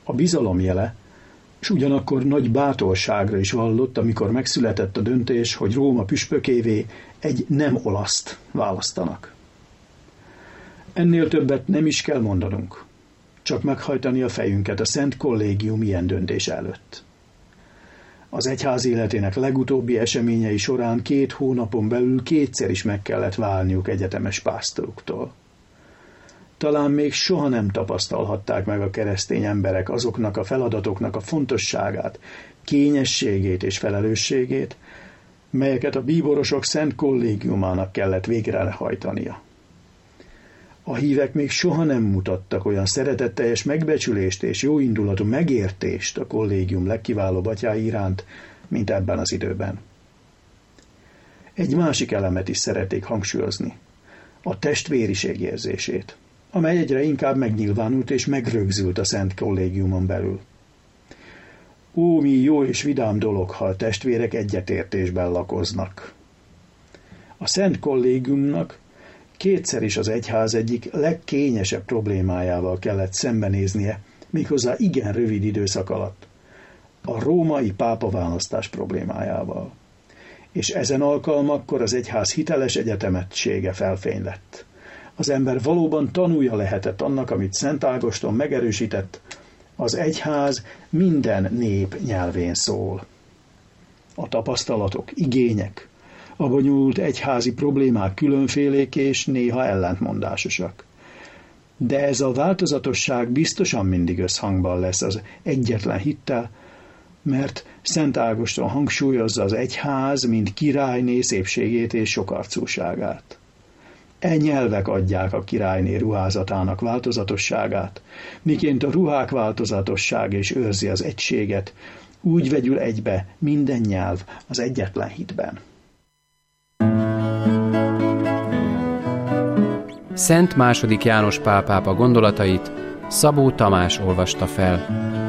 A bizalom jele, és ugyanakkor nagy bátorságra is vallott, amikor megszületett a döntés, hogy Róma püspökévé egy nem olaszt választanak. Ennél többet nem is kell mondanunk, csak meghajtani a fejünket a Szent Kollégium ilyen döntés előtt. Az egyház életének legutóbbi eseményei során 2 hónapon belül 2-szer is meg kellett válniuk egyetemes pásztoruktól. Talán még soha nem tapasztalhatták meg a keresztény emberek azoknak a feladatoknak a fontosságát, kényességét és felelősségét, melyeket a bíborosok Szent Kollégiumának kellett végrehajtania. A hívek még soha nem mutattak olyan szeretetteljes megbecsülést és jóindulatú megértést a kollégium legkiválóbb atyái iránt, mint ebben az időben. Egy másik elemet is szeretnék hangsúlyozni, a testvériség érzését, amely egyre inkább megnyilvánult és megrögzült a Szent Kollégiumon belül. Ó, mi jó és vidám dolog, ha a testvérek egyetértésben lakoznak. A Szent Kollégiumnak 2-szer is az egyház egyik legkényesebb problémájával kellett szembenéznie, méghozzá igen rövid időszak alatt, a római pápaválasztás problémájával. És ezen alkalmakkor az egyház hiteles egyetemettsége felfény lett. Az ember valóban tanúja lehetett annak, amit Szent Ágoston megerősített, az egyház minden nép nyelvén szól. A tapasztalatok, igények, a bonyolult egyházi problémák különfélék és néha ellentmondásosak. De ez a változatosság biztosan mindig összhangban lesz az egyetlen hittel, mert Szent Ágoston hangsúlyozza az egyház, mint királyné szépségét és sokarcúságát. E nyelvek adják a királyné ruházatának változatosságát, miként a ruhák változatossága is őrzi az egységet, úgy vegyül egybe minden nyelv az egyetlen hitben. Szent II. János Pál pápa gondolatait Szabó Tamás olvasta fel.